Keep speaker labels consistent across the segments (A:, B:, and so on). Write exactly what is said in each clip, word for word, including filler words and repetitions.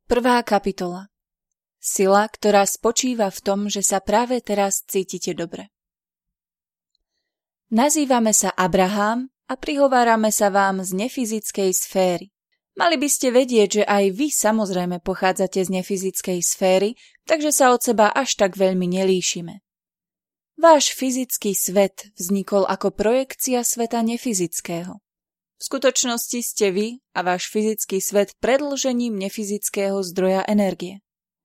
A: Prvá kapitola. Sila, ktorá spočíva v tom, že sa práve teraz cítite dobre. Nazývame sa Abraham a prihovárame sa vám z nefyzickej sféry. Mali by ste vedieť, že aj vy samozrejme pochádzate z nefyzickej sféry, takže sa od seba až tak veľmi nelíšime. Váš fyzický svet vznikol ako projekcia sveta nefyzického. V skutočnosti ste vy a váš fyzický svet predĺžením nefyzického zdroja energie.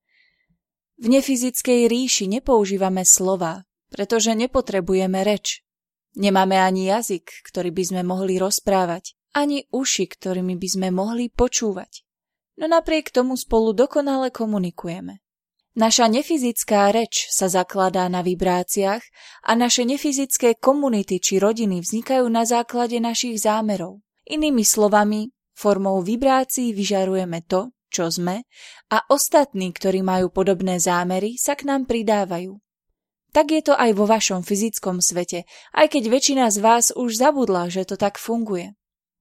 A: V nefyzickej ríši nepoužívame slová, pretože nepotrebujeme reč. Nemáme ani jazyk, ktorý by sme mohli rozprávať, ani uši, ktorými by sme mohli počúvať. No napriek tomu spolu dokonale komunikujeme. Naša nefyzická reč sa zakladá na vibráciách a naše nefyzické komunity či rodiny vznikajú na základe našich zámerov. Inými slovami, formou vibrácií vyžarujeme to, čo sme, a ostatní, ktorí majú podobné zámery, sa k nám pridávajú. Tak je to aj vo vašom fyzickom svete, aj keď väčšina z vás už zabudla, že to tak funguje.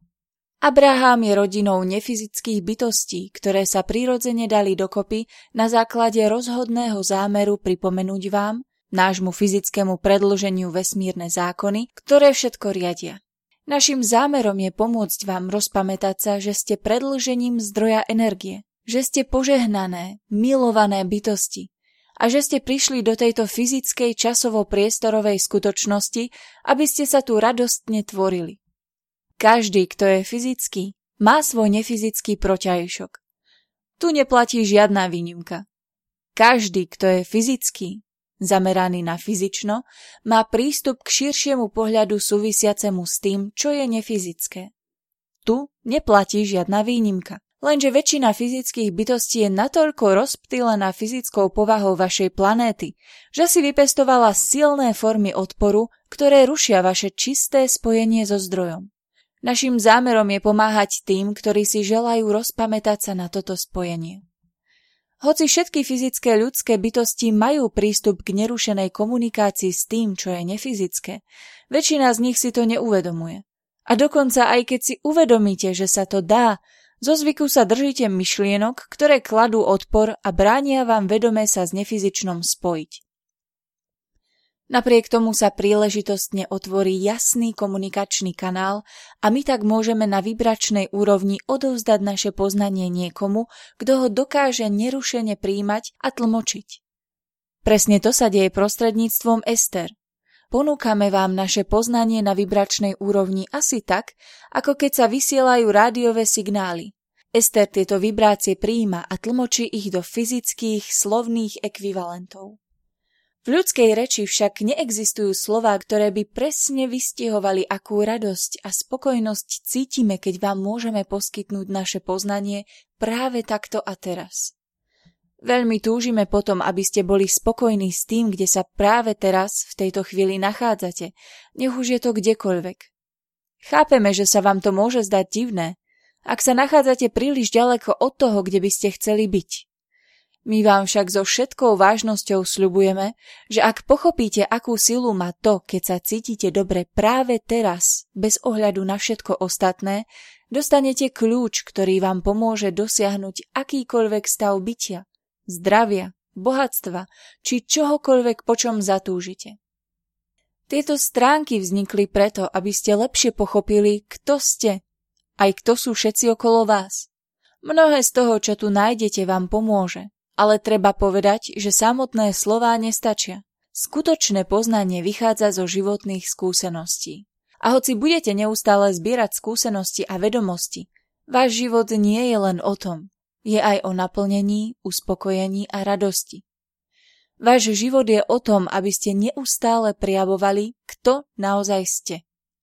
A: Abraham je rodinou nefyzických bytostí, ktoré sa prirodzene dali dokopy na základe rozhodného zámeru pripomenúť vám, nášmu fyzickému predĺženiu vesmírne zákony, ktoré všetko riadia. Naším zámerom je pomôcť vám rozpamätať sa, že ste predĺžením zdroja energie, že ste požehnané, milované bytosti a že ste prišli do tejto fyzickej časovo-priestorovej skutočnosti, aby ste sa tu radostne tvorili. Každý, kto je fyzický, má svoj nefyzický protiažok. Tu neplatí žiadna výnimka. Každý, kto je fyzický, zameraný na fyzično, má prístup k širšiemu pohľadu súvisiacemu s tým, čo je nefyzické. Tu neplatí žiadna výnimka. Lenže väčšina fyzických bytostí je natoľko rozptýlená fyzickou povahou vašej planéty, že si vypestovala silné formy odporu, ktoré rušia vaše čisté spojenie so zdrojom. Naším zámerom je pomáhať tým, ktorí si želajú rozpamätať sa na toto spojenie. Hoci všetky fyzické ľudské bytosti majú prístup k nerušenej komunikácii s tým, čo je nefyzické, väčšina z nich si to neuvedomuje. A dokonca aj keď si uvedomíte, že sa to dá, zo zvyku sa držíte myšlienok, ktoré kladú odpor a bránia vám vedome sa s nefyzičnom spojiť. Napriek tomu sa príležitostne otvorí jasný komunikačný kanál a my tak môžeme na vibračnej úrovni odovzdať naše poznanie niekomu, kto ho dokáže nerušene prijímať a tlmočiť. Presne to sa deje prostredníctvom Ester. Ponúkame vám naše poznanie na vibračnej úrovni asi tak, ako keď sa vysielajú rádiové signály. Ester tieto vibrácie prijíma a tlmočí ich do fyzických slovných ekvivalentov. V ľudskej reči však neexistujú slová, ktoré by presne vystihovali, akú radosť a spokojnosť cítime, keď vám môžeme poskytnúť naše poznanie práve takto a teraz. Veľmi túžime potom, aby ste boli spokojní s tým, kde sa práve teraz v tejto chvíli nachádzate, nech už je to kdekoľvek. Chápeme, že sa vám to môže zdať divné, ak sa nachádzate príliš ďaleko od toho, kde by ste chceli byť. My vám však so všetkou vážnosťou sľubujeme, že ak pochopíte, akú silu má to, keď sa cítite dobre práve teraz, bez ohľadu na všetko ostatné, dostanete kľúč, ktorý vám pomôže dosiahnuť akýkoľvek stav bytia, zdravia, bohatstva, či čohokoľvek, po čom zatúžite. Tieto stránky vznikli preto, aby ste lepšie pochopili, kto ste, aj kto sú všetci okolo vás. Mnohé z toho, čo tu nájdete, vám pomôže. Ale treba povedať, že samotné slová nestačia. Skutočné poznanie vychádza zo životných skúseností. A hoci budete neustále zbierať skúsenosti a vedomosti, váš život nie je len o tom. Je aj o naplnení, uspokojení a radosti. Váš život je o tom, aby ste neustále prijavovali, kto naozaj ste.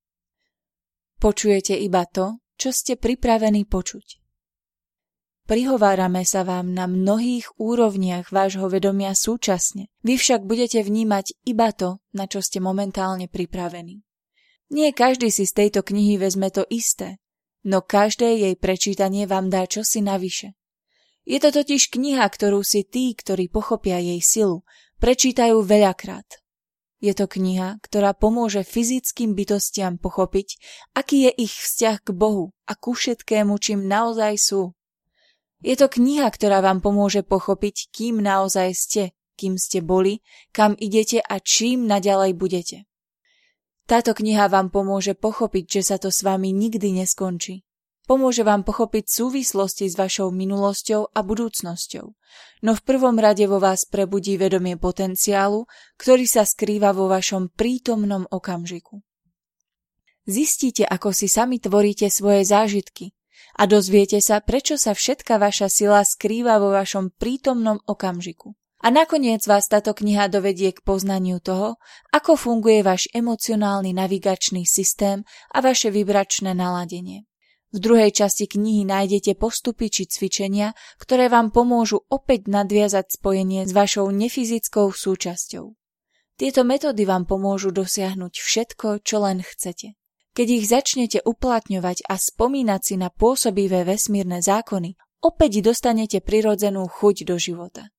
A: Počujete iba to, čo ste pripravení počuť. Prihovárame sa vám na mnohých úrovniach vášho vedomia súčasne. Vy však budete vnímať iba to, na čo ste momentálne pripravení. Nie každý si z tejto knihy vezme to isté, no každé jej prečítanie vám dá čosi navyše. Je to totiž kniha, ktorú si tí, ktorí pochopia jej silu, prečítajú veľakrát. Je to kniha, ktorá pomôže fyzickým bytostiam pochopiť, aký je ich vzťah k Bohu a ku všetkému, čím naozaj sú. Je to kniha, ktorá vám pomôže pochopiť, kým naozaj ste, kým ste boli, kam idete a čím naďalej budete. Táto kniha vám pomôže pochopiť, že sa to s vami nikdy neskončí. Pomôže vám pochopiť súvislosti s vašou minulosťou a budúcnosťou, no v prvom rade vo vás prebudí vedomie potenciálu, ktorý sa skrýva vo vašom prítomnom okamžiku. Zistíte, ako si sami tvoríte svoje zážitky a dozviete sa, prečo sa všetka vaša sila skrýva vo vašom prítomnom okamžiku. A nakoniec vás táto kniha dovedie k poznaniu toho, ako funguje váš emocionálny navigačný systém a vaše vibračné naladenie. V druhej časti knihy nájdete postupy či cvičenia, ktoré vám pomôžu opäť nadviazať spojenie s vašou nefyzickou súčasťou. Tieto metódy vám pomôžu dosiahnuť všetko, čo len chcete. Keď ich začnete uplatňovať a spomínať si na pôsobivé vesmírne zákony, opäť dostanete prirodzenú chuť do života.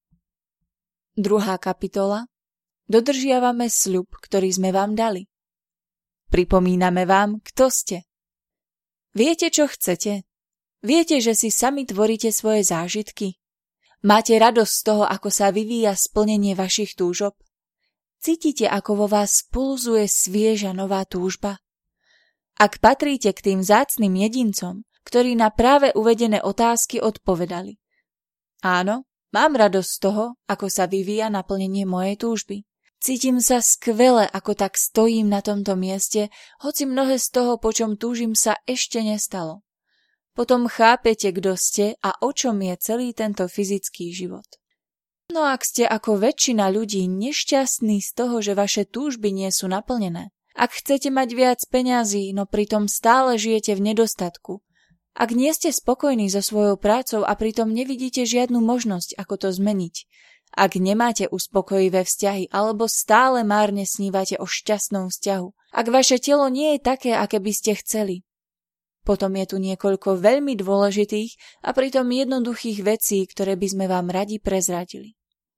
A: Druhá kapitola. Dodržiavame sľub, ktorý sme vám dali. Pripomíname vám, kto ste. Viete, čo chcete? Viete, že si sami tvoríte svoje zážitky? Máte radosť z toho, ako sa vyvíja splnenie vašich túžob? Cítite, ako vo vás pulzuje svieža nová túžba? Ak patríte k tým vzácnym jedincom, ktorí na práve uvedené otázky odpovedali. Áno, mám radosť z toho, ako sa vyvíja naplnenie mojej túžby. Cítim sa skvele, ako tak stojím na tomto mieste, hoci mnohé z toho, po čom túžim, sa ešte nestalo. Potom chápete, kto ste a o čom je celý tento fyzický život. No ak ste ako väčšina ľudí nešťastní z toho, že vaše túžby nie sú naplnené, ak chcete mať viac peňazí, no pritom stále žijete v nedostatku, ak nie ste spokojní so svojou prácou a pritom nevidíte žiadnu možnosť, ako to zmeniť, ak nemáte uspokojivé vzťahy alebo stále márne snívate o šťastnom vzťahu, ak vaše telo nie je také, aké by ste chceli. Potom je tu niekoľko veľmi dôležitých a pritom jednoduchých vecí, ktoré by sme vám radi prezradili.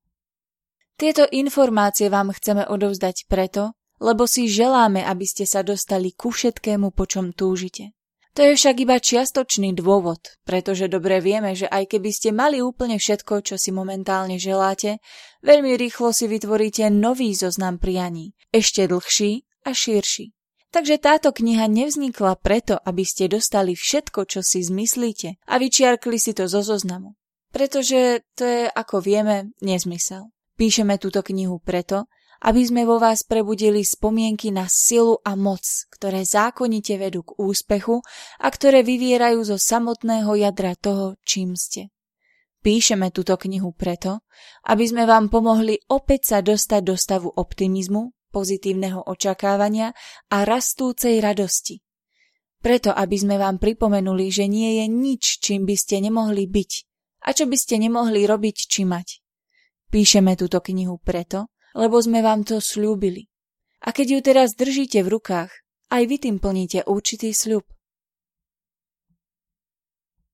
A: Tieto informácie vám chceme odovzdať preto, lebo si želáme, aby ste sa dostali ku všetkému, po čom túžite. To je však iba čiastočný dôvod, pretože dobre vieme, že aj keby ste mali úplne všetko, čo si momentálne želáte, veľmi rýchlo si vytvoríte nový zoznam prianí, ešte dlhší a širší. Takže táto kniha nevznikla preto, aby ste dostali všetko, čo si zmyslíte a vyčiarkli si to zo zoznamu. Pretože to je, ako vieme, nezmysel. Píšeme túto knihu preto, aby sme vo vás prebudili spomienky na silu a moc, ktoré zákonite vedú k úspechu a ktoré vyvierajú zo samotného jadra toho, čím ste. Píšeme túto knihu preto, aby sme vám pomohli opäť sa dostať do stavu optimizmu, pozitívneho očakávania a rastúcej radosti. Preto, aby sme vám pripomenuli, že nie je nič, čím by ste nemohli byť a čo by ste nemohli robiť či mať. Píšeme túto knihu preto, lebo sme vám to sľúbili. A keď ju teraz držíte v rukách, aj vy tým plníte určitý sľub.